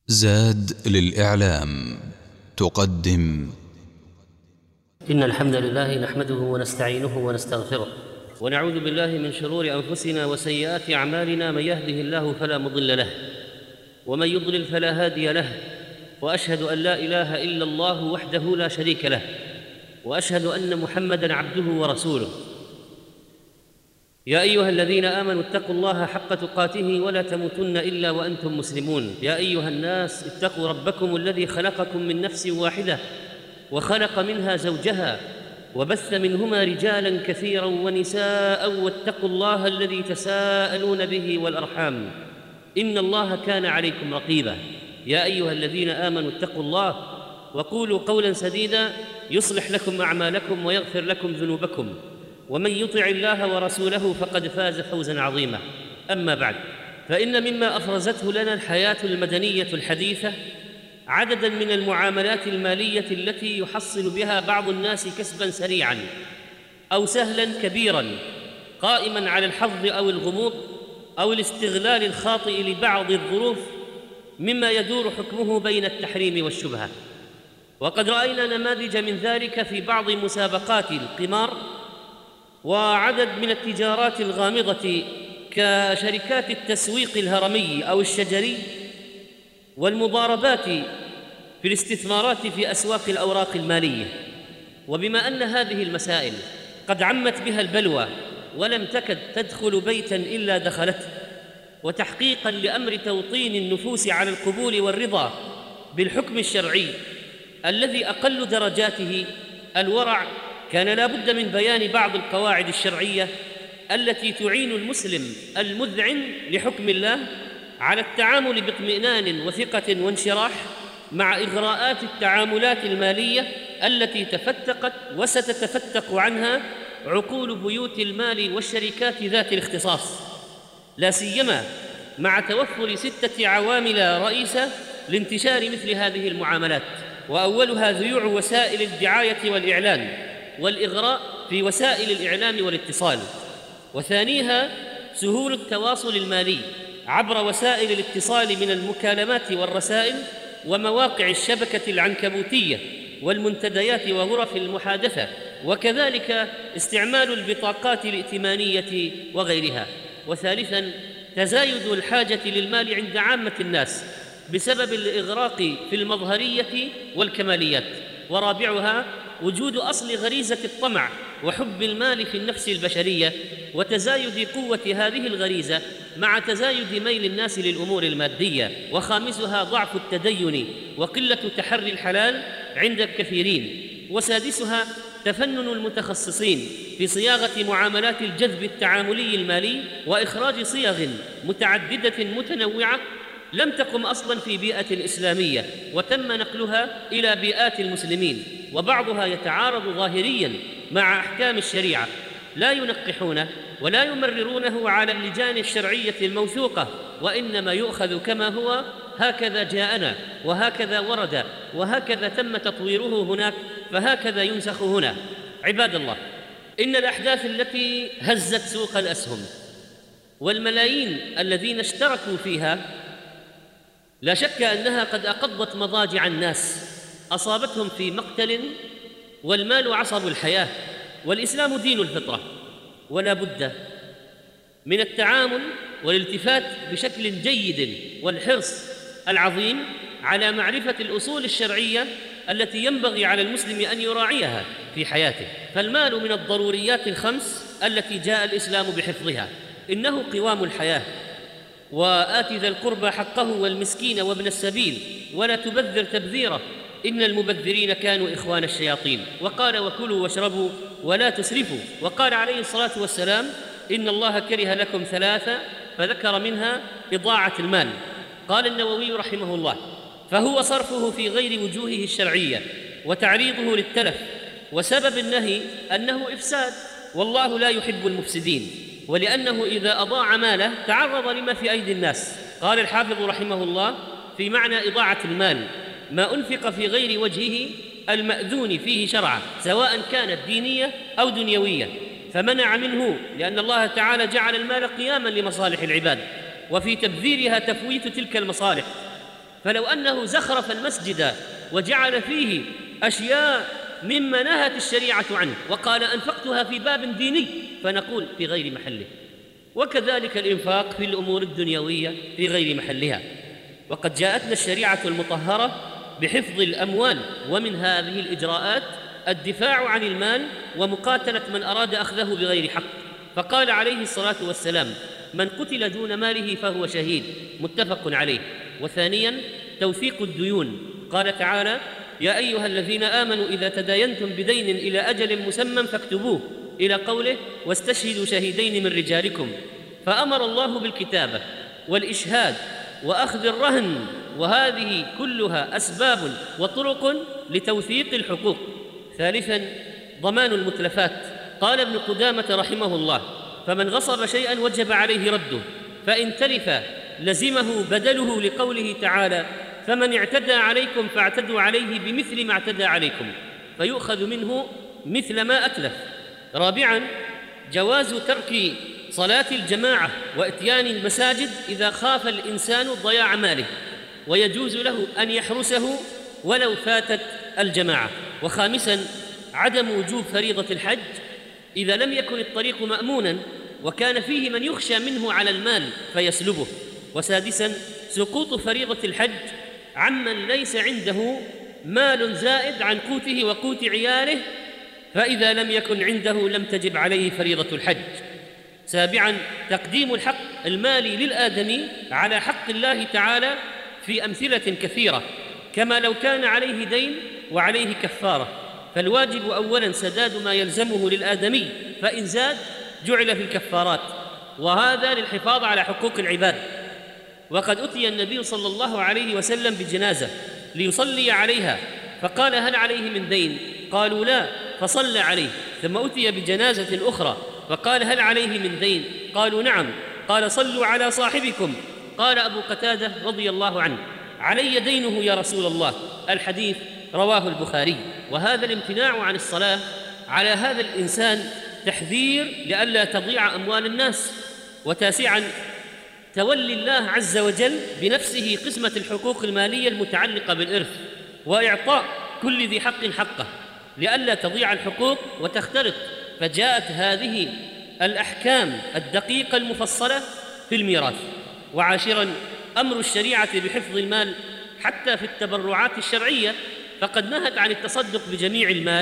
زاد للإعلام تقدم. إن الحمد لله نحمده ونستعينه ونستغفره ونعوذ بالله من شرور أنفسنا وسيئات أعمالنا. من يهده الله فلا مضل له ومن يضلل فلا هادي له، وأشهد أن لا إله إلا الله وحده لا شريك له، وأشهد أن محمدًا عبده ورسوله. يا أيها الذين آمنوا اتقوا الله حق تقاته ولا تموتن إلا وأنتم مسلمون. يا أيها الناس اتقوا ربكم الذي خلقكم من نفس واحدة وخلق منها زوجها وبث منهما رجالاً كثيراً ونساء، واتقوا الله الذي تساءلون به والأرحام إن الله كان عليكم رقيبا. يا أيها الذين آمنوا اتقوا الله وقولوا قولاً سديداً يصلح لكم أعمالكم ويغفر لكم ذنوبكم، ومن يطع الله ورسوله فقد فاز فوزاً عظيماً. أما بعد، فإن مما أفرزته لنا الحياة المدنية الحديثة عدداً من المعاملات المالية التي يحصل بها بعض الناس كسباً سريعاً أو سهلاً كبيراً، قائماً على الحظ أو الغموض أو الاستغلال الخاطئ لبعض الظروف، مما يدور حكمه بين التحريم والشبهة. وقد رأينا نماذج من ذلك في بعض مسابقات القمار وعدد من التجارات الغامضة كشركات التسويق الهرمي أو الشجري، والمضاربات في الاستثمارات في أسواق الأوراق المالية. وبما أن هذه المسائل قد عمت بها البلوى ولم تكد تدخل بيتاً إلا دخلته، وتحقيقاً لأمر توطين النفوس على القبول والرضا بالحكم الشرعي الذي أقل درجاته الورع، كان لا بد من بيان بعض القواعد الشرعية التي تعين المسلم المذعن لحكم الله على التعامل باطمئنان وثقة وانشراح مع إغراءات التعاملات المالية التي تفتقت وستتفتق عنها عقول بيوت المال والشركات ذات الاختصاص، لا سيما مع توفر 6 عوامل رئيسة لانتشار مثل هذه المعاملات، وأولها ذيوع وسائل الدعاية والإعلان والإغراء في وسائل الإعلام والاتصال، وثانيها سهول التواصل المالي عبر وسائل الاتصال من المكالمات والرسائل ومواقع الشبكة العنكبوتية والمنتديات وغرف المحادثة، وكذلك استعمال البطاقات الائتمانية وغيرها. وثالثاً تزايد الحاجة للمال عند عامة الناس بسبب الإغراق في المظهرية والكماليات. ورابعها وجود أصل غريزة الطمع وحب المال في النفس البشرية، وتزايد قوة هذه الغريزة مع تزايد ميل الناس للأمور المادية. وخامسها ضعف التدين وقلة تحري الحلال عند الكثيرين. وسادسها تفنن المتخصصين في صياغة معاملات الجذب التعاملي المالي وإخراج صيغ متعددة متنوعة لم تقم أصلاً في بيئة إسلامية وتم نقلها إلى بيئات المسلمين، وبعضها يتعارض ظاهرياً مع أحكام الشريعة، لا ينقحونه ولا يمررونه على اللجان الشرعية الموثوقة، وإنما يؤخذ كما هو، هكذا جاءنا وهكذا ورد وهكذا تم تطويره هناك فهكذا ينسخ هنا. عباد الله، إن الأحداث التي هزت سوق الأسهم والملايين الذين اشتركوا فيها لا شك أنها قد أقضت مضاجع الناس، أصابتهم في مقتل، والمال عصب الحياة، والإسلام دين الفطرة، ولا بد من التعامل والالتفات بشكل جيد والحرص العظيم على معرفة الأصول الشرعية التي ينبغي على المسلم أن يراعيها في حياته. فالمال من الضروريات الخمس التي جاء الإسلام بحفظها، إنه قوام الحياة، وآت ذا القربى حقه والمسكين وابن السبيل ولا تبذر تبذيره إن المبذرين كانوا إخوان الشياطين. وقال وكلوا واشربوا ولا تسرفوا. وقال عليه الصلاة والسلام إن الله كره لكم 3، فذكر منها إضاعة المال. قال النووي رحمه الله فهو صرفه في غير وجوهه الشرعية وتعريضه للتلف، وسبب النهي أنه إفساد، والله لا يحب المفسدين، ولأنه إذا أضاع ماله تعرض لما في أيدي الناس. قال الحافظ رحمه الله في معنى إضاعة المال ما أنفق في غير وجهه المأذون فيه شرعا، سواء كانت دينية أو دنيوية، فمنع منه، لأن الله تعالى جعل المال قياما لمصالح العباد، وفي تبذيرها تفويت تلك المصالح. فلو أنه زخرف المسجد وجعل فيه أشياء مما نهت الشريعة عنه وقال أنفقتها في باب ديني فنقول في غير محله. وكذلك الإنفاق في الأمور الدنيوية في غير محلها. وقد جاءتنا الشريعة المطهرة بحفظ الأموال، ومن هذه الإجراءات الدفاع عن المال ومقاتلة من أراد أخذه بغير حق. فقال عليه الصلاة والسلام: من قتل دون ماله فهو شهيد، متفق عليه. وثانياً توثيق الديون، قال تعالى: يا أيها الذين آمنوا إذا تداينتم بدين إلى أجل مسمى فاكتبوه، إلى قوله: واستشهدوا شهيدين من رجالكم. فأمر الله بالكتابة والإشهاد وأخذ الرهن، وهذه كلها أسباب وطرق لتوثيق الحقوق. ثالثاً ضمان المتلفات، قال ابن قدامة رحمه الله: فمن غصب شيئاً وجب عليه رده، فإن تلف لزمه بدله، لقوله تعالى: فمن اعتدى عليكم فاعتدوا عليه بمثل ما اعتدى عليكم، فيؤخذ منه مثل ما أتلف. رابعاً جواز ترك صلاة الجماعة وإتيان المساجد إذا خاف الإنسان ضياع ماله، ويجوز له أن يحرسه ولو فاتت الجماعة. وخامساً عدم وجوب فريضة الحج إذا لم يكن الطريق مأموناً وكان فيه من يخشى منه على المال فيسلبه. وسادساً سقوط فريضة الحج عمن ليس عنده مال زائد عن قوته وقوت عياله، فإذا لم يكن عنده لم تجب عليه فريضة الحج. سابعاً تقديم الحق المالي للآدمي على حق الله تعالى في أمثلة كثيرة، كما لو كان عليه دين وعليه كفارة، فالواجب أولاً سداد ما يلزمه للآدمي، فإن زاد جعل في الكفارات، وهذا للحفاظ على حقوق العباد. وقد أتي النبي صلى الله عليه وسلم بجنازة ليصلي عليها، فقال: هل عليه من دين؟ قالوا: لا، فصلى عليه. ثم أتي بجنازة أخرى فقال: هل عليه من دين؟ قالوا: نعم. قال: صلوا على صاحبكم. قال أبو قتادة رضي الله عنه: علي دينه يا رسول الله. الحديث رواه البخاري. وهذا الامتناع عن الصلاة على هذا الإنسان تحذير لئلا تضيع أموال الناس. وتاسعاً تولي الله عز وجل بنفسه قسمة الحقوق المالية المتعلقة بالإرث، وإعطاء كل ذي حق حقه لئلا تضيع الحقوق وتختلط. فجاءت هذه الأحكام الدقيقة المفصلة في الميراث. وعاشراً أمر الشريعة بحفظ المال حتى في التبرعات الشرعية، فقد نهت عن التصدق بجميع المال،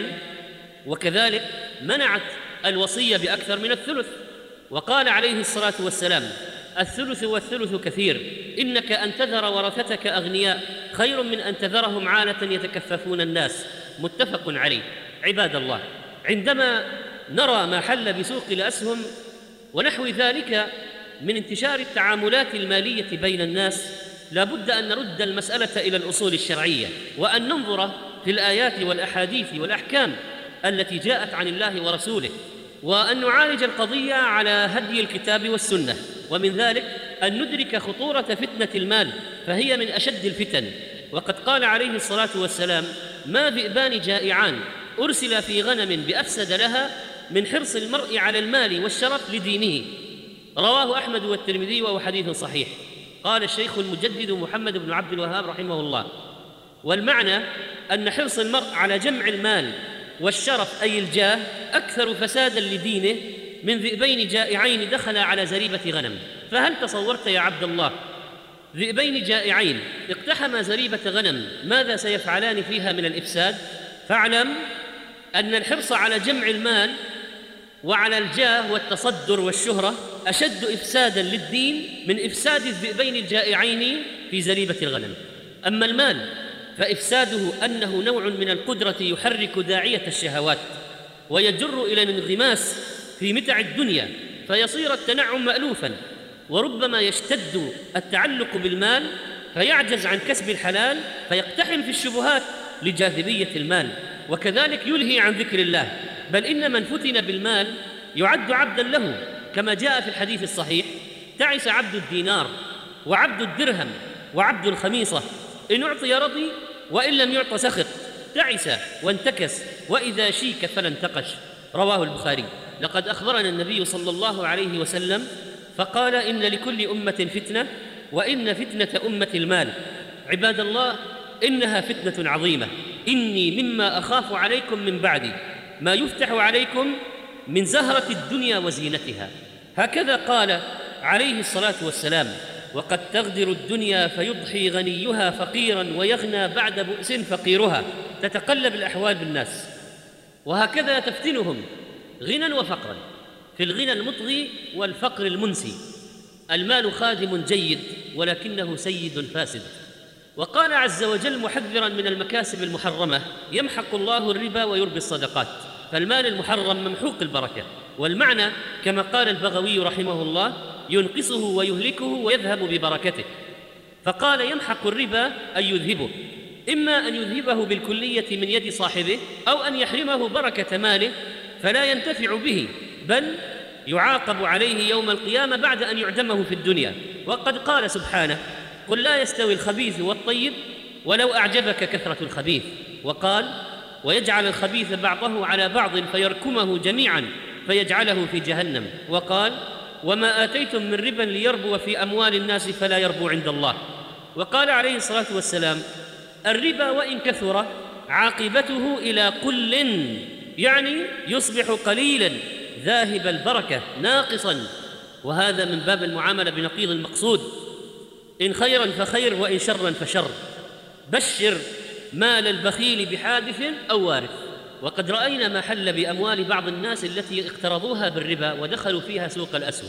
وكذلك منعت الوصية بأكثر من الثلث. وقال عليه الصلاة والسلام: الثلث والثلث كثير، إنك أن تذر ورثتك أغنياء خير من أن تذرهم عالة يتكففون الناس، متفق عليه. عباد الله، عندما نرى ما حل بسوق الأسهم ونحو ذلك من انتشار التعاملات المالية بين الناس، لا بد أن نرد المسألة إلى الأصول الشرعية، وأن ننظر في الآيات والأحاديث والأحكام التي جاءت عن الله ورسوله، وأن نعالج القضية على هدي الكتاب والسنة. ومن ذلك أن ندرك خطورة فتنة المال، فهي من أشد الفتن. وقد قال عليه الصلاة والسلام: ما ذئبان جائعان أرسل في غنم بأفسد لها من حرص المرء على المال والشرف لدينه. رواه أحمد والترمذي وهو حديث صحيح. قال الشيخ المجدد محمد بن عبد الوهاب رحمه الله: والمعنى أن حرص المرء على جمع المال والشرف أي الجاه أكثر فسادا لدينه من ذئبين جائعين دخلا على زريبة غنم. فهل تصورت يا عبد الله ذئبين جائعين اقتحما زريبة غنم ماذا سيفعلان فيها من الإفساد؟ فاعلم أن الحرص على جمع المال وعلى الجاه والتصدر والشهرة أشد إفسادا للدين من إفساد الذئبين الجائعين في زريبة الغنم. أما المال فإفساده أنه نوع من القدرة يحرك داعية الشهوات ويجر إلى الانغماس في متع الدنيا، فيصير التنعم مألوفاً، وربما يشتد التعلق بالمال فيعجز عن كسب الحلال فيقتحم في الشبهات لجاذبية المال، وكذلك يلهي عن ذكر الله. بل إن من فتن بالمال يعد عبداً له، كما جاء في الحديث الصحيح: تعس عبد الدينار وعبد الدرهم وعبد الخميصة، إن أعطي رضي وإن لم يعط سخط، تعس وانتكس وإذا شيك فلا انتقش. رواه البخاري. لقد أخبرنا النبي صلى الله عليه وسلم فقال: إن لكل أمة فتنة وإن فتنة أمة المال، عباد الله، إنها فتنة عظيمة. إني مما أخاف عليكم من بعدي ما يفتح عليكم من زهرة الدنيا وزينتها. هكذا قال عليه الصلاة والسلام: وقد تغدر الدنيا فيضحي غنيها فقيرا ويغنى بعد بؤس فقيرها. تتقلب الأحوال بالناس، وهكذا تفتنهم غنى وفقرا، في الغنى المطغي والفقر المنسي. المال خادم جيد ولكنه سيد فاسد. وقال عز وجل محذرا من المكاسب المحرمة: يمحق الله الربا ويربي الصدقات. فالمال المحرم ممحوق البركة، والمعنى كما قال البغوي رحمه الله: ينقصه ويهلكه ويذهب ببركته. فقال يمحق الربا أي يذهبه، إما أن يذهبه بالكلية من يد صاحبه، أو أن يحرمه بركة ماله فلا ينتفع به، بل يعاقب عليه يوم القيامة بعد أن يعدمه في الدنيا. وقد قال سبحانه: قل لا يستوي الخبيث والطيب ولو أعجبك كثرة الخبيث. وقال: ويجعل الخبيث بعضه على بعض فيركمه جميعا فيجعله في جهنم. وقال: وما آتيتم من ربا ليربو في أموال الناس فلا يربو عند الله. وقال عليه الصلاة والسلام: الربا وإن كثر عاقبته إلى قل، يعني يصبح قليلا ذاهب البركة ناقصا. وهذا من باب المعاملة بنقيض المقصود: إن خيرا فخير وإن شرا فشر. بشر مال البخيل بحادث أو وارث. وقد رأينا ما حل بأموال بعض الناس التي اقترضوها بالربا ودخلوا فيها سوق الأسهم،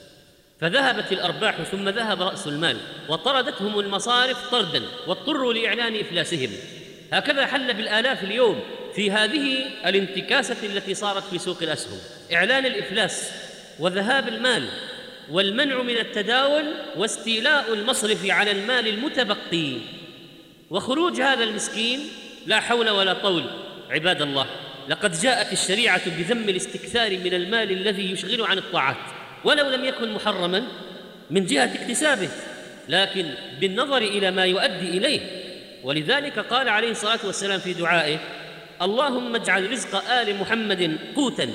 فذهبت الأرباح ثم ذهب رأس المال وطردتهم المصارف طردا واضطروا لإعلان إفلاسهم. هكذا حل بالآلاف اليوم في هذه الانتكاسة التي صارت في سوق الأسهم: إعلان الإفلاس وذهاب المال والمنع من التداول واستيلاء المصرف على المال المتبقي وخروج هذا المسكين لا حول ولا طول. عباد الله، لقد جاءت الشريعة بذم الاستكثار من المال الذي يشغل عن الطاعات، ولو لم يكن محرما من جهة اكتسابه، لكن بالنظر إلى ما يؤدي إليه. ولذلك قال عليه الصلاة والسلام في دعائه: اللهم اجعل رزق آل محمد قوتا،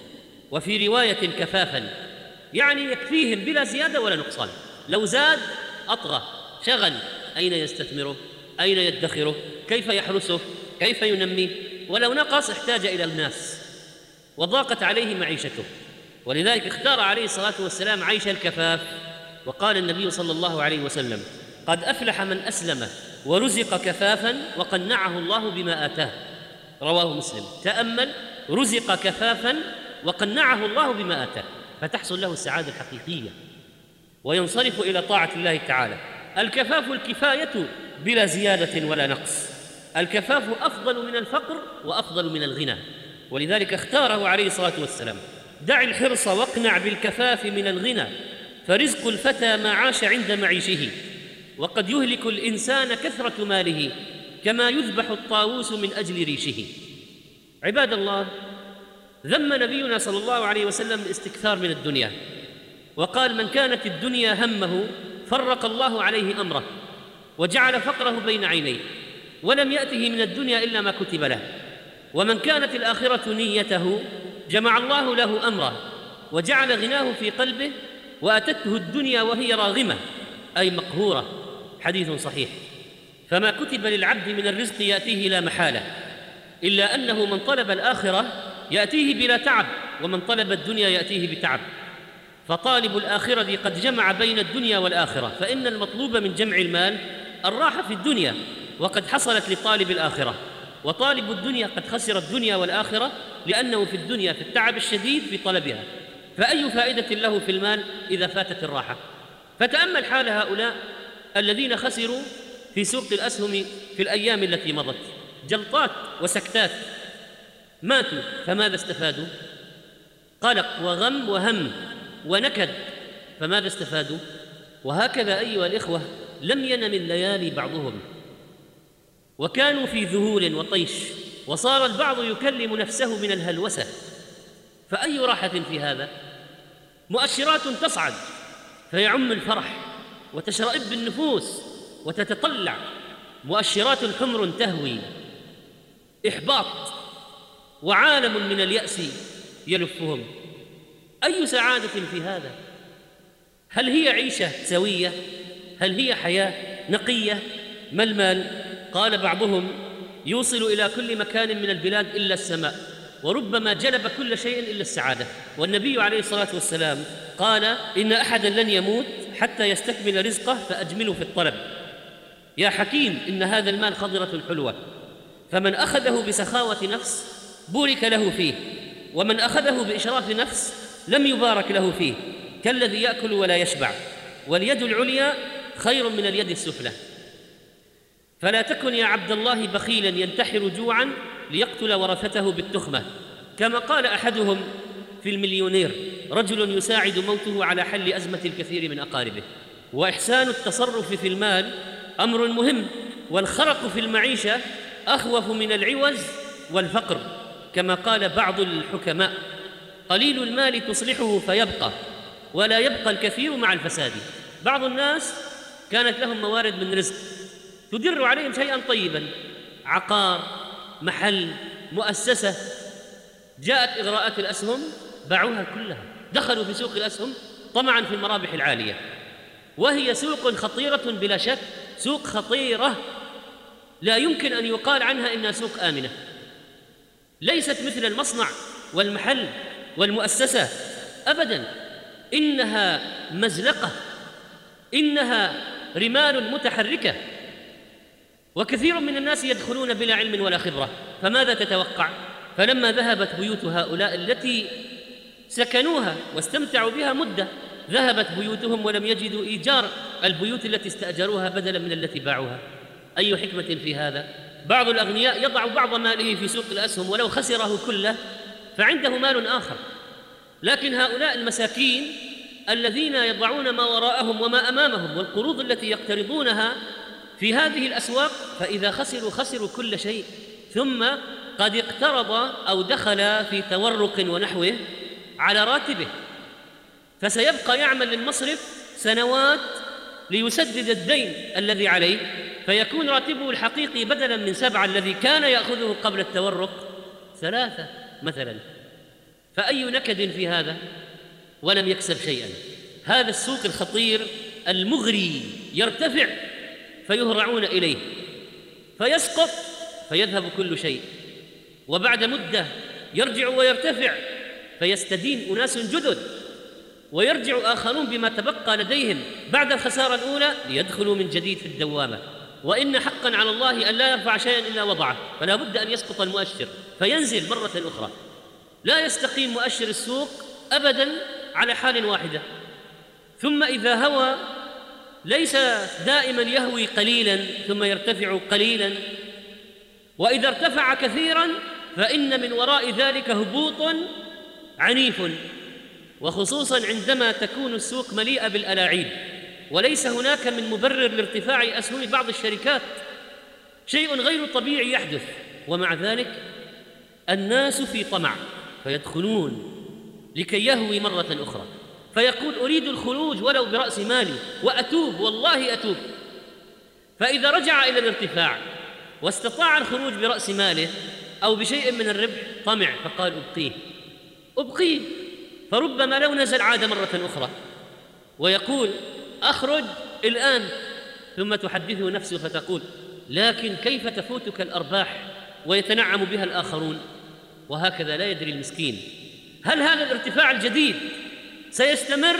وفي رواية كفافا، يعني يكفيهم بلا زيادة ولا نقصان. لو زاد أطغى، شغل، أين يستثمره؟ أين يدخره؟ كيف يحرسه؟ كيف ينميه؟ ولو نقص احتاج إلى الناس وضاقت عليه معيشته. ولذلك اختار عليه الصلاة والسلام عيش الكفاف. وقال النبي صلى الله عليه وسلم: قد أفلح من أسلم ورزق كفافا وقنعه الله بما آتاه. رواه مسلم. تأمل: رزق كفافا وقنعه الله بما آتاه، فتحصل له السعادة الحقيقية وينصرف إلى طاعة الله تعالى. الكفاف الكفاية بلا زيادة ولا نقص. الكفاف أفضل من الفقر وأفضل من الغنى، ولذلك اختاره عليه الصلاة والسلام: دع الحرص واقنع بالكفاف من الغنى، فرزق الفتى ما عاش عند معيشه، وقد يهلك الإنسان كثرة ماله كما يذبح الطاووس من أجل ريشه. عباد الله، ذم نبينا صلى الله عليه وسلم الاستكثار من الدنيا، وقال: من كانت الدنيا همه فرق الله عليه أمره وجعل فقره بين عينيه، ولم يأته من الدنيا إلا ما كتب له. ومن كانت الآخرة نيته جمع الله له أمره وجعل غناه في قلبه، وأتته الدنيا وهي راغمة أي مقهورة. حديث صحيح. فما كتب للعبد من الرزق يأتيه لا محالة، إلا أنه من طلب الآخرة يأتيه بلا تعب، ومن طلب الدنيا يأتيه بتعب. فطالب الآخرة قد جمع بين الدنيا والآخرة، فإن المطلوب من جمع المال الراحة في الدنيا، وقد حصلت لطالب الآخرة. وطالب الدنيا قد خسر الدنيا والآخرة، لأنه في الدنيا في التعب الشديد في طلبها، فأي فائدة له في المال إذا فاتت الراحة؟ فتأمل حال هؤلاء الذين خسروا في سوق الأسهم في الأيام التي مضت، جلطات وسكتات، ماتوا، فماذا استفادوا؟ قلق وغم وهم ونكد، فماذا استفادوا؟ وهكذا أيها الإخوة، لم ينم الليالي بعضهم، وكانوا في ذهول وطيش، وصار البعض يكلم نفسه من الهلوسة، فأي راحة في هذا؟ مؤشرات تصعد فيعم الفرح وتشرئب النفوس وتتطلع، مؤشرات حمر تهوي، إحباط وعالم من اليأس يلفهم. أي سعادة في هذا؟ هل هي عيشة سوية؟ هل هي حياة نقية ما المال؟ قال بعضهم يوصل إلى كل مكان من البلاد إلا السماء، وربما جلب كل شيء إلا السعادة. والنبي عليه الصلاة والسلام قال إن أحدا لن يموت حتى يستكمل رزقه فأجمله في الطلب. يا حكيم إن هذا المال خضرة حلوة، فمن أخذه بسخاوة نفس بورك له فيه، ومن أخذه بإشراف نفس لم يبارك له فيه، كالذي يأكل ولا يشبع، واليد العليا خير من اليد السفلى. فلا تكن يا عبد الله بخيلا ينتحر جوعا ليقتل ورثته بالتخمة، كما قال أحدهم في المليونير: رجل يساعد موته على حل أزمة الكثير من أقاربه. وإحسان التصرف في المال أمر مهم، والخرق في المعيشة أخوف من العوز والفقر، كما قال بعض الحكماء: قليل المال تصلحه فيبقى، ولا يبقى الكثير مع الفساد. بعض الناس كانت لهم موارد من رزق تدر عليهم شيئا طيبا، عقار، محل، مؤسسة، جاءت إغراءات الأسهم باعوها كلها، دخلوا في سوق الأسهم طمعا في المرابح العالية، وهي سوق خطيرة بلا شك، سوق خطيرة لا يمكن أن يقال عنها إنها سوق آمنة. ليست مثل المصنع والمحل والمؤسسة أبدا، إنها مزلقة، إنها رمال متحركة، وكثير من الناس يدخلون بلا علم ولا خبرة. فماذا تتوقع؟ فلما ذهبت بيوت هؤلاء التي سكنوها واستمتعوا بها مدة، ذهبت بيوتهم ولم يجدوا إيجار البيوت التي استأجروها بدلا من التي باعوها. أي حكمة في هذا؟ بعض الأغنياء يضع بعض ماله في سوق الأسهم ولو خسره كله فعنده مال آخر، لكن هؤلاء المساكين الذين يضعون ما وراءهم وما أمامهم والقروض التي يقترضونها في هذه الأسواق، فإذا خسروا كل شيء، ثم قد اقترض أو دخل في تورق ونحوه على راتبه، فسيبقى يعمل للمصرف سنوات ليسدد الدين الذي عليه، فيكون راتبه الحقيقي بدلا من 7 الذي كان يأخذه قبل التورق 3 مثلا. فأي نكد في هذا ولم يكسب شيئا. هذا السوق الخطير المغري يرتفع فيهرعون إليه، فيسقط فيذهب كل شيء، وبعد مدة يرجع ويرتفع فيستدين أناس جدد، ويرجع آخرون بما تبقى لديهم بعد الخسارة الأولى ليدخلوا من جديد في الدوامة. وإن حقا على الله أن لا يرفع شيئا إلا وضعه، فلا بد أن يسقط المؤشر فينزل مرة أخرى. لا يستقيم مؤشر السوق أبدا على حال واحدة، ثم إذا هوى ليس دائما يهوي قليلا ثم يرتفع قليلا، وإذا ارتفع كثيرا فإن من وراء ذلك هبوط عنيف، وخصوصا عندما تكون السوق مليئة بالألاعيب، وليس هناك من مبرر لارتفاع أسهم بعض الشركات، شيء غير طبيعي يحدث، ومع ذلك الناس في طمع فيدخلون لكي يهوي مرة أخرى، فيقول أريد الخروج ولو برأس مالي وأتوب، والله أتوب. فإذا رجع إلى الارتفاع واستطاع الخروج برأس ماله أو بشيء من الربح طمع، فقال أبقيه، فربما لو نزل عاد مرة أخرى، ويقول أخرج الآن، ثم تحدثه نفسه فتقول لكن كيف تفوتك الأرباح ويتنعم بها الآخرون؟ وهكذا لا يدري المسكين هل هذا الارتفاع الجديد سيستمر،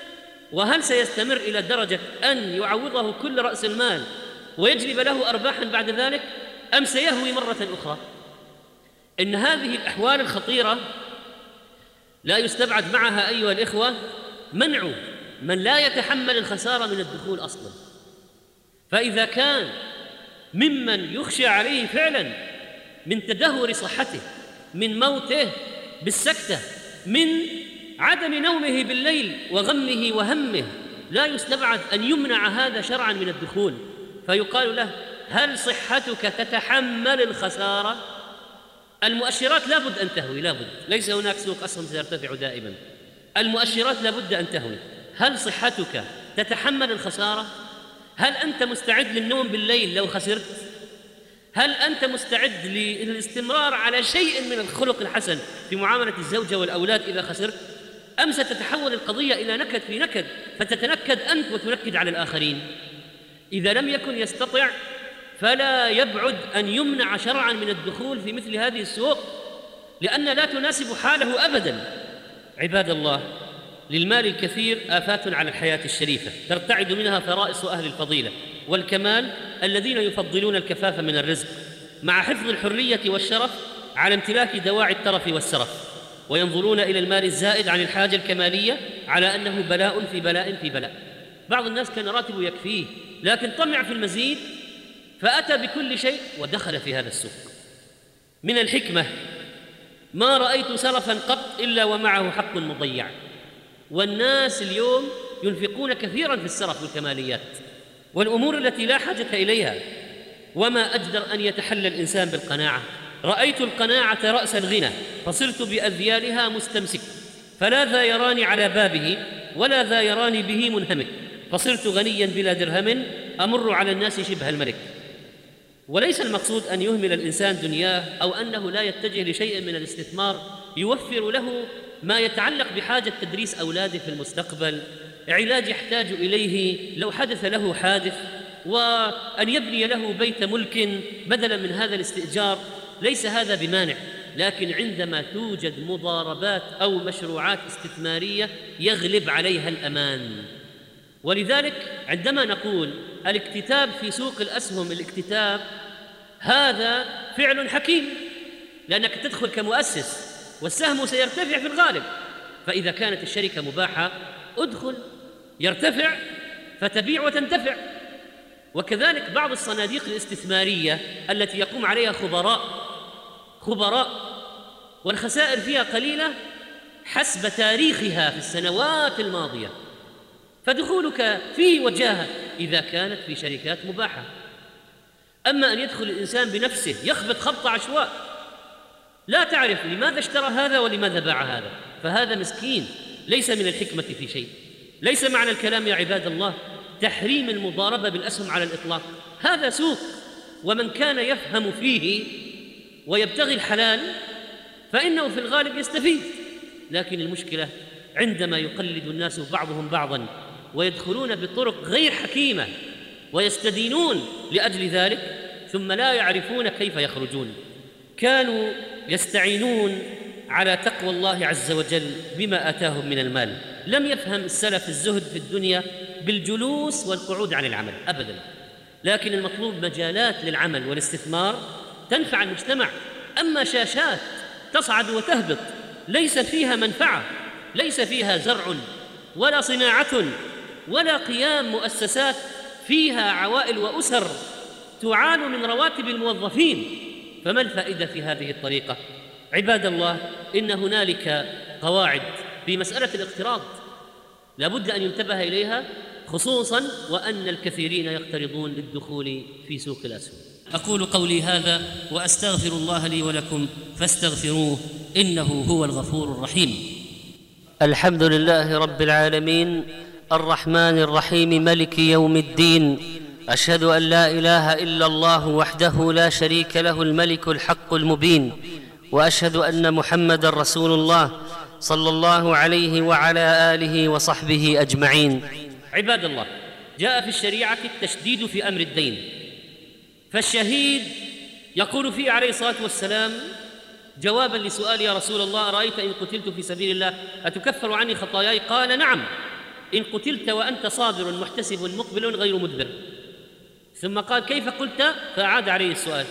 وهل سيستمر إلى درجة أن يعوضه كل رأس المال ويجلب له أرباحا بعد ذلك، أم سيهوي مرة أخرى؟ إن هذه الأحوال الخطيرة لا يستبعد معها أيها الإخوة منع من لا يتحمل الخسارة من الدخول أصلا. فإذا كان ممن يخشى عليه فعلا من تدهور صحته، من موته بالسكتة، من عدم نومه بالليل وغمه وهمه، لا يستبعد أن يمنع هذا شرعا من الدخول، فيقال له هل صحتك تتحمل الخسارة؟ المؤشرات لابد أن تهوي، لابد، ليس هناك سوق أسهم سيرتفع دائما، المؤشرات لابد أن تهوي. هل صحتك تتحمل الخسارة؟ هل أنت مستعد للنوم بالليل لو خسرت؟ هل أنت مستعد للاستمرار على شيء من الخلق الحسن في معاملة الزوجة والأولاد إذا خسرت؟ أم ستتحول القضية إلى نكد في نكد فتتنكد أنت وتنكد على الآخرين؟ إذا لم يكن يستطع فلا يبعد أن يمنع شرعاً من الدخول في مثل هذه السوق، لأن لا تناسب حاله أبداً. عباد الله، للمال الكثير آفات على الحياة الشريفة ترتعد منها فرائص أهل الفضيلة والكمال الذين يفضلون الكفاف من الرزق مع حفظ الحرية والشرف على امتلاك دواعي الترف والسرف، وينظرون إلى المال الزائد عن الحاجة الكمالية على أنه بلاء في بلاء في بلاء. بعض الناس كان راتبه يكفيه لكن طمع في المزيد فأتى بكل شيء ودخل في هذا السوق. من الحكمة ما رأيت سرفاً قط إلا ومعه حق مضيع، والناس اليوم ينفقون كثيراً في السرف والكماليات والأمور التي لا حاجة إليها، وما أجدر أن يتحلى الإنسان بالقناعة. رأيت القناعة رأس الغنى فصرت بأذيالها مستمسك، فلا ذا يراني على بابه ولا ذا يراني به منهمك، فصرت غنياً بلا درهم أمر على الناس شبه الملك. وليس المقصود أن يهمل الإنسان دنياه أو أنه لا يتجه لشيء من الاستثمار يوفر له ما يتعلق بحاجة تدريس أولاده في المستقبل، علاج يحتاج إليه لو حدث له حادث، وأن يبني له بيت ملك بدلاً من هذا الاستئجار. ليس هذا بمانع، لكن عندما توجد مضاربات أو مشروعات استثمارية يغلب عليها الأمان. ولذلك عندما نقول الاكتتاب في سوق الأسهم، الاكتتاب هذا فعل حكيم، لأنك تدخل كمؤسس والسهم سيرتفع في الغالب، فإذا كانت الشركة مباحة ادخل يرتفع فتبيع وتنتفع. وكذلك بعض الصناديق الاستثمارية التي يقوم عليها خبراء والخسائر فيها قليلة حسب تاريخها في السنوات الماضية، فدخولك فيه وجاهة إذا كانت في شركات مباحة. أما أن يدخل الإنسان بنفسه يخبط خبطة عشواء لا تعرف لماذا اشترى هذا ولماذا باع هذا، فهذا مسكين ليس من الحكمة في شيء. ليس معنى الكلام يا عباد الله تحريم المضاربة بالأسهم على الإطلاق، هذا سوق، ومن كان يفهم فيه ويبتغي الحلال فإنه في الغالب يستفيد. لكن المشكلة عندما يقلد الناس بعضهم بعضاً ويدخلون بطرق غير حكيمة ويستدينون لأجل ذلك ثم لا يعرفون كيف يخرجون. كانوا يستعينون على تقوى الله عز وجل بما آتاهم من المال. لم يفهم السلف الزهد في الدنيا بالجلوس والقعود عن العمل أبداً، لكن المطلوب مجالات للعمل والاستثمار تنفع المجتمع. أما شاشات تصعد وتهبط ليس فيها منفعة، ليس فيها زرع ولا صناعة ولا قيام مؤسسات فيها عوائل وأسر تعان من رواتب الموظفين، فما الفائدة في هذه الطريقة؟ عباد الله، إن هنالك قواعد في مسألة الاقتراض لا بد أن ينتبه إليها، خصوصاً وأن الكثيرين يقترضون للدخول في سوق الأسهم. أقول قولي هذا وأستغفر الله لي ولكم فاستغفروه إنه هو الغفور الرحيم. الحمد لله رب العالمين الرحمن الرحيم ملك يوم الدين، أشهد أن لا إله إلا الله وحده لا شريك له الملك الحق المبين، وأشهد أن محمدًا رسول الله صلى الله عليه وعلى آله وصحبه أجمعين. عباد الله، جاء في الشريعة التشديد في أمر الدين، فالشهيد يقول فيه عليه الصلاة والسلام جواباً لسؤال يا رسول الله أرأيت إن قتلت في سبيل الله أتكفر عني خطاياي؟ قال نعم إن قتلت وأنت صابر محتسب مقبل غير مدبر. ثم قال كيف قلت؟ فأعاد عليه السؤال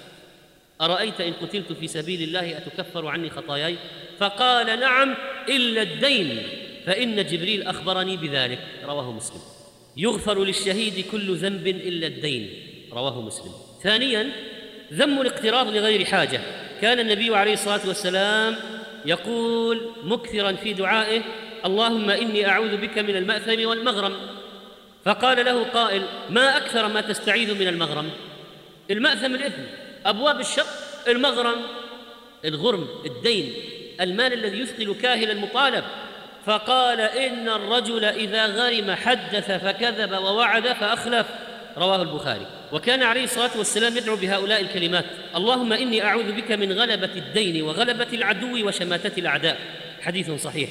أرأيت إن قتلت في سبيل الله أتكفر عني خطاياي؟ فقال نعم إلا الدين فإن جبريل أخبرني بذلك. رواه مسلم. يغفر للشهيد كل ذنب إلا الدين. رواه مسلم. ثانياً ذم الاقتراض لغير حاجة. كان النبي عليه الصلاة والسلام يقول مكثراً في دعائه اللهم إني أعوذ بك من المأثم والمغرم. فقال له قائل ما أكثر ما تستعيذ من المغرم؟ المأثم الإثم، أبواب الشر، المغرم الغرم الدين، المال الذي يثقل كاهل المطالب. فقال إن الرجل إذا غرم حدث فكذب ووعد فأخلف. رواه البخاري. وكان عليه الصلاة والسلام يدعو بهؤلاء الكلمات اللهم إني أعوذ بك من غلبة الدين وغلبة العدو وشماتة الأعداء. حديث صحيح.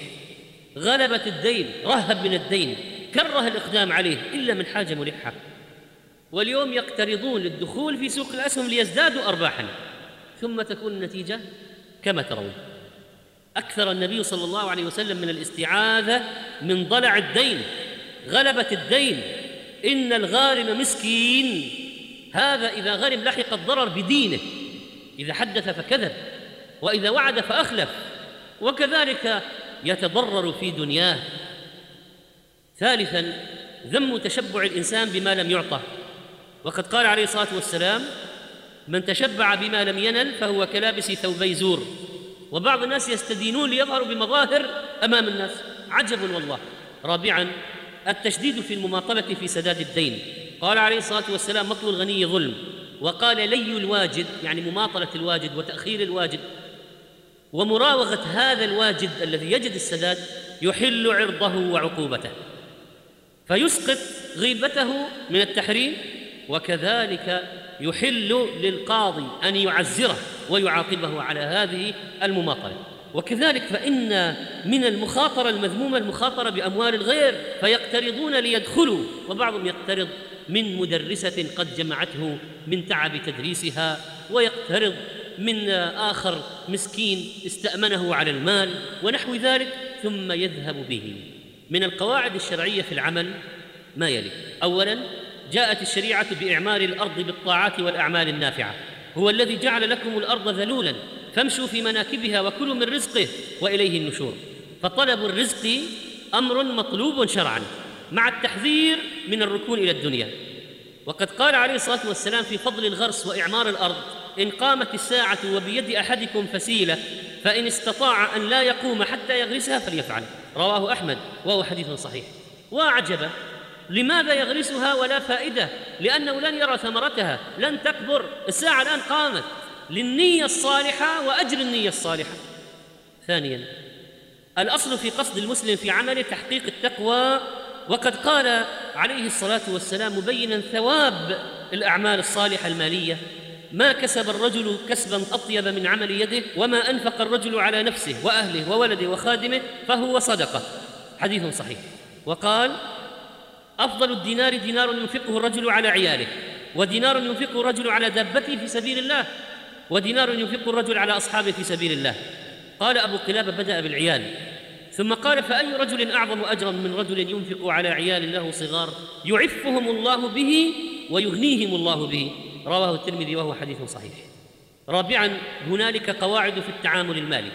غلبة الدين، رهب من الدين، كره الإقدام عليه إلا من حاجة ملحة. واليوم يقترضون للدخول في سوق الأسهم ليزدادوا أرباحاً، ثم تكون النتيجة كما ترون. أكثر النبي صلى الله عليه وسلم من الاستعاذة من ضلع الدين، غلبة الدين. إن الغارم مسكين، هذا إذا غرم لحق الضرر بدينه، إذا حدث فكذب، وإذا وعد فأخلف، وكذلك يتضرر في دنياه. ثالثاً، ذم تشبع الإنسان بما لم يعطى، وقد قال عليه الصلاة والسلام: من تشبع بما لم ينل فهو كلابس ثوبي زور. وبعض الناس يستدينون ليظهروا بمظاهر أمام الناس، عجب والله. رابعاً، التشديد في المماطلة في سداد الدين. قال عليه الصلاة والسلام: مطل الغني ظلم. وقال: لي الواجد، يعني مماطلة الواجد وتأخير الواجد ومراوغة هذا الواجد الذي يجد السداد يحل عرضه وعقوبته، فيسقط غيبته من التحريم، وكذلك يحل للقاضي أن يعزره ويعاقبه على هذه المماطلة. وكذلك فإن من المخاطرة المذمومة المخاطرة بأموال الغير، فيقترضون ليدخلوا، وبعضهم يقترض من مدرسة قد جمعته من تعب تدريسها، ويقترض من آخر مسكين استأمنه على المال ونحو ذلك، ثم يذهب به. من القواعد الشرعية في العمل ما يلي: أولاً، جاءت الشريعة بإعمار الأرض بالطاعات والأعمال النافعة. هو الذي جعل لكم الأرض ذلولاً فامشوا في مناكبها وكلوا من رزقه وإليه النشور. فطلب الرزق أمر مطلوب شرعاً، مع التحذير من الركون إلى الدنيا. وقد قال عليه الصلاة والسلام في فضل الغرس وإعمار الأرض: إن قامت الساعة وبيد أحدكم فسيلة فإن استطاع أن لا يقوم حتى يغرسها فليفعل. رواه أحمد وهو حديث صحيح. وعجبا، لماذا يغرسها ولا فائدة؟ لأنه لن يرى ثمرتها، لن تكبر. الساعة الآن قامت، للنية الصالحة وأجر النية الصالحة. ثانياً، الأصل في قصد المسلم في عمله تحقيق التقوى، وقد قال عليه الصلاة والسلام مبيناً ثواب الأعمال الصالحة المالية: ما كسب الرجل كسباً أطيب من عمل يده، وما أنفق الرجل على نفسه وأهله وولده وخادمه فهو صدقة. حديث صحيح. وقال: أفضل الدينار دينار ينفقه الرجل على عياله، ودينار ينفقه الرجل على دابته في سبيل الله، ودينار ينفقه الرجل على أصحابه في سبيل الله. قال أبو قلابة: بدأ بالعيال، ثم قال: فأي رجل أعظم أجرا من رجل ينفق على عيال له صغار يعفهم الله به ويغنيهم الله به. رواه الترمذي وهو حديث صحيح. رابعاً، هنالك قواعد في التعامل المالي،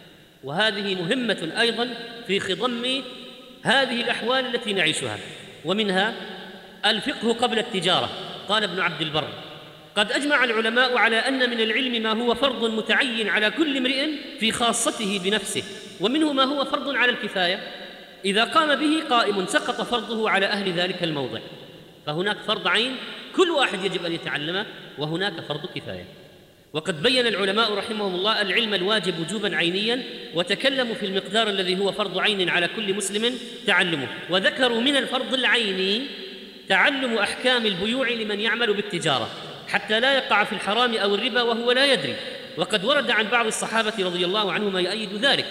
وهذه مهمة أيضاً في خضم هذه الأحوال التي نعيشها، ومنها الفقه قبل التجارة. قال ابن عبد البر: قد أجمع العلماء على أن من العلم ما هو فرض متعين على كل امرئ في خاصته بنفسه، ومنه ما هو فرض على الكفاية، إذا قام به قائم سقط فرضه على أهل ذلك الموضع. فهناك فرض عين كل واحد يجب أن يتعلمه، وهناك فرض كفاية. وقد بين العلماء رحمهم الله العلم الواجب وجوباً عينياً، وتكلموا في المقدار الذي هو فرض عين على كل مسلم تعلمه، وذكروا من الفرض العيني تعلم أحكام البيوع لمن يعمل بالتجارة حتى لا يقع في الحرام أو الربا وهو لا يدري. وقد ورد عن بعض الصحابة رضي الله عنهم ما يؤيد ذلك.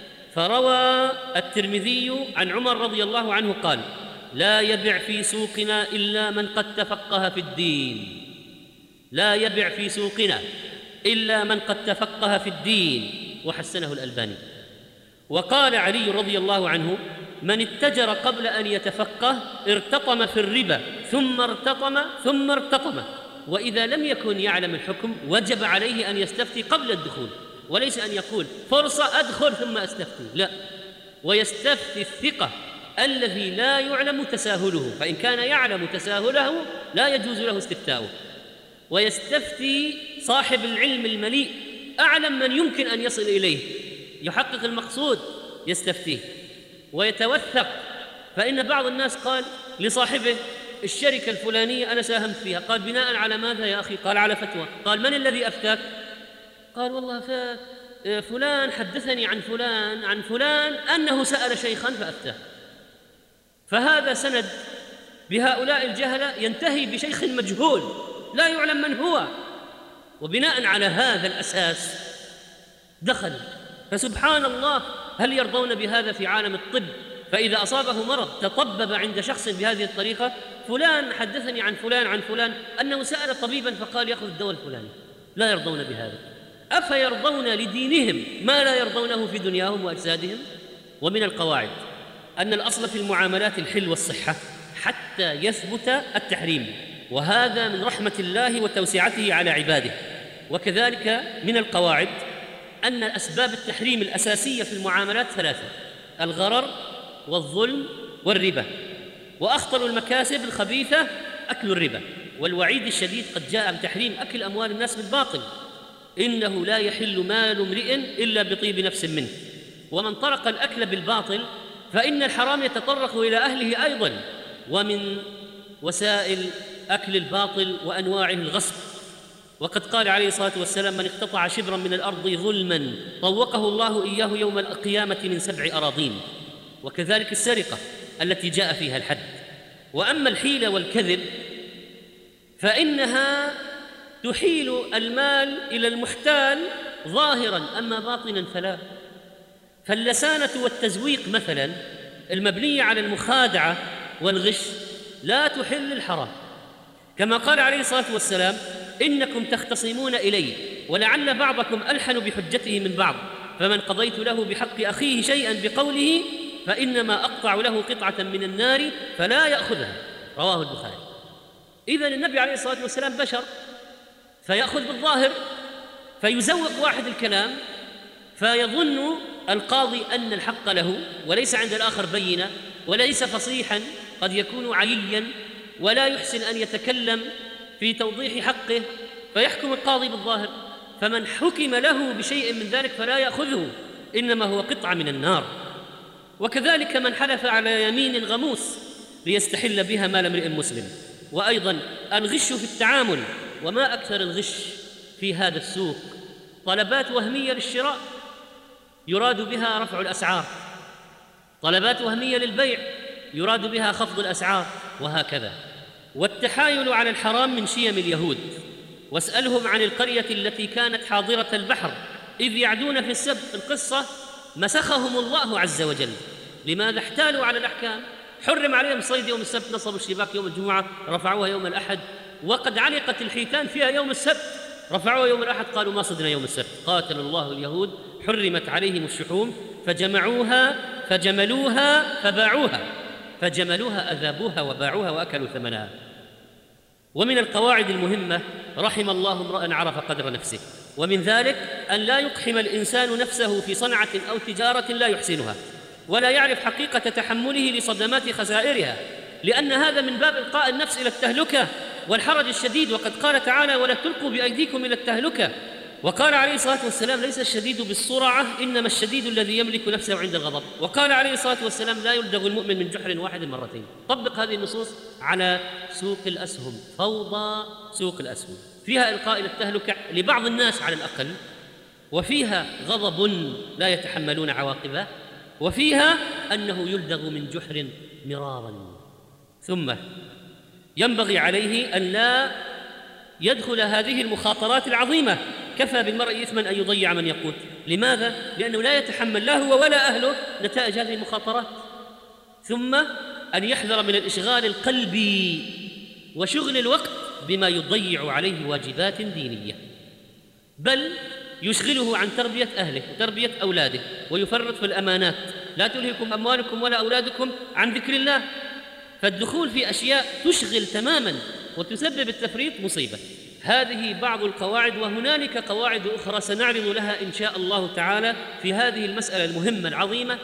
فروى الترمذي عن عمر رضي الله عنه قال: لا يبع في سوقنا إلا من قد تفقه في الدين. لا يبع في سوقنا إلا من قد تفقه في الدين، وحسنه الألباني. وقال علي رضي الله عنه: من اتجر قبل أن يتفقه ارتطم في الربا ثم ارتطم. وإذا لم يكن يعلم الحكم وجب عليه أن يستفتي قبل الدخول، وليس أن يقول فرصة أدخل ثم أستفتي، لا، ويستفتي الثقة الذي لا يعلم تساهله، فإن كان يعلم تساهله لا يجوز له استفتاؤه. ويستفتي صاحب العلم المليء، أعلم من يمكن أن يصل إليه، يحقق المقصود يستفتيه ويتوثق. فإن بعض الناس قال لصاحبه: الشركة الفلانية أنا ساهمت فيها. قال: بناء على ماذا يا أخي؟ قال: على فتوى. قال: من الذي أفتاك؟ قال: والله فلان حدثني عن فلان أنه سأل شيخا فأفتاه. فهذا سند بهؤلاء الجهلة ينتهي بشيخ مجهول لا يعلم من هو، وبناء على هذا الأساس دخل. فسبحان الله، هل يرضون بهذا في عالم الطب فإذا أصابه مرض تطبب عند شخص بهذه الطريقة، فلان حدثني عن فلان عن فلان أنه سأل طبيبا فقال يأخذ الدواء الفلاني، لا يرضون بهذا. أفيرضون لدينهم ما لا يرضونه في دنياهم وأجسادهم؟ ومن القواعد أن الأصل في المعاملات الحل والصحة حتى يثبت التحريم، وهذا من رحمة الله وتوسعته على عباده. وكذلك من القواعد أن أسباب التحريم الأساسية في المعاملات ثلاثة: الغرر والظلم والربا، وأخطر المكاسب الخبيثة أكل الربا. والوعيد الشديد قد جاء بتحريم أكل أموال الناس بالباطل: إنه لا يحل مال امرئ إلا بطيب نفس منه. ومن طرق الأكل بالباطل فإن الحرام يتطرق إلى أهله أيضا. ومن وسائل أكل الباطل وأنواعه الغصب، وقد قال عليه الصلاة والسلام: من اقتطع شبرا من الأرض ظلما طوقه الله إياه يوم القيامة من 7 أراضين. وكذلك السرقة التي جاء فيها الحد. وأما الحيلة والكذب فإنها تحيل المال إلى المحتال ظاهرا، أما باطنا فلا. فاللسانة والتزويق مثلا المبنية على المخادعة والغش لا تحل الحرام، كما قال عليه الصلاة والسلام: إنكم تختصمون إلي ولعل بعضكم ألحن بحجته من بعض، فمن قضيت له بحق أخيه شيئا بقوله فإنما أقطع له قطعة من النار فلا يأخذها. رواه البخاري. إذن النبي عليه الصلاة والسلام بشر، فيأخذ بالظاهر، فيزوق واحد الكلام فيظن القاضي أن الحق له وليس عند الآخر بينة، وليس فصيحا، قد يكون عليا ولا يحسن أن يتكلم في توضيح حقه، فيحكم القاضي بالظاهر. فمن حكم له بشيء من ذلك فلا يأخذه، إنما هو قطعة من النار. وكذلك من حلف على يمين غموس ليستحل بها مال امرئ مسلم. وأيضا الغش في التعامل، وما أكثر الغش في هذا السوق: طلبات وهمية للشراء يراد بها رفع الأسعار، طلبات وهمية للبيع يراد بها خفض الأسعار، وهكذا. والتحايل على الحرام من شيم اليهود. واسألهم عن القرية التي كانت حاضرة البحر إذ يعدون في السبت. القصة مسخهم الله عز وجل. لماذا؟ احتالوا على الأحكام، حرم عليهم صيد يوم السبت، نصبوا الشباك يوم الجمعة، رفعوها يوم الأحد، وقد علقت الحيتان فيها يوم السبت، رفعوها يوم الأحد، قالوا ما صدنا يوم السبت. قاتل الله اليهود، حرمت عليهم الشحوم فجمعوها فجملوها فباعوها، فجملوها أذابوها وباعوها وأكلوا ثمنها. ومن القواعد المهمة: رحم الله امرأ عرف قدر نفسه. ومن ذلك أن لا يقحم الإنسان نفسه في صنعة أو تجارة لا يحسنها، ولا يعرف حقيقة تحمله لصدمات خسائرها، لأن هذا من باب إلقاء النفس إلى التهلكة والحرج الشديد. وقد قال تعالى: ولا تلقوا بأيديكم إلى التهلكة. وقال عليه الصلاة والسلام: ليس الشديد بالسرعة، إنما الشديد الذي يملك نفسه عند الغضب. وقال عليه الصلاة والسلام: لا يلدغ المؤمن من جحر واحد مرتين. طبق هذه النصوص على سوق الأسهم، فوضى سوق الأسهم فيها إلقاء إلى التهلكة لبعض الناس على الأقل، وفيها غضب لا يتحملون عواقبه، وفيها أنه يلدغ من جحر مرارا. ثم ينبغي عليه أن لا يدخل هذه المخاطرات العظيمة. كفى بالمرء إثما أن يضيع من يقوت. لماذا؟ لأنه لا يتحمل لا هو ولا أهله نتائج هذه المخاطرات. ثم أن يحذر من الإشغال القلبي وشغل الوقت بما يضيع عليه واجبات دينية، بل يشغله عن تربية أهله وتربية أولاده، ويفرط في الأمانات. لا تلهكم أموالكم ولا أولادكم عن ذكر الله. فالدخول في أشياء تشغل تماما وتسبب التفريط مصيبة. هذه بعض القواعد، وهنالك قواعد أخرى سنعرض لها إن شاء الله تعالى في هذه المسألة المهمة العظيمة،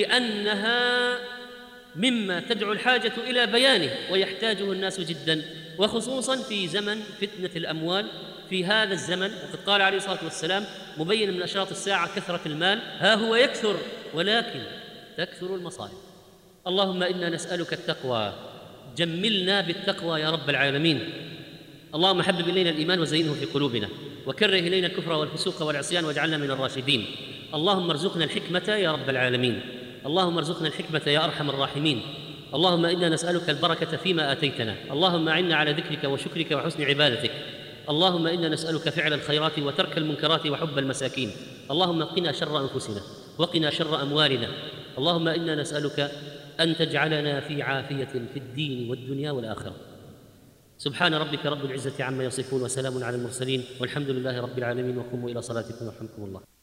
لأنها مما تدعو الحاجة إلى بيانه ويحتاجه الناس جدا، وخصوصا في زمن فتنة الأموال. في هذا الزمن وقد قال عليه الصلاة والسلام مبين من أشراط الساعة كثرة المال، ها هو يكثر ولكن تكثر المصائب. اللهم إنا نسألك التقوى، جملنا بالتقوى يا رب العالمين. اللهم حبب إلينا الإيمان وزينه في قلوبنا، وكره إلينا الكفر والفسوق والعصيان واجعلنا من الراشدين. اللهم ارزقنا الحكمة يا رب العالمين. اللهم ارزقنا الحكمة يا أرحم الراحمين. اللهم إنا نسألك البركة فيما آتيتنا. اللهم أعنا على ذكرك وشكرك وحسن عبادتك. اللهم إنا نسألك فعل الخيرات وترك المنكرات وحب المساكين. اللهم قنا شر أنفسنا وقنا شر أموالنا. اللهم إنا نسألك أن تجعلنا في عافية في الدين والدنيا والآخرة. سبحان ربك رب العزة عما يصفون، وسلام على المرسلين، والحمد لله رب العالمين، وقوموا إلى صلاتكم يرحمكم الله.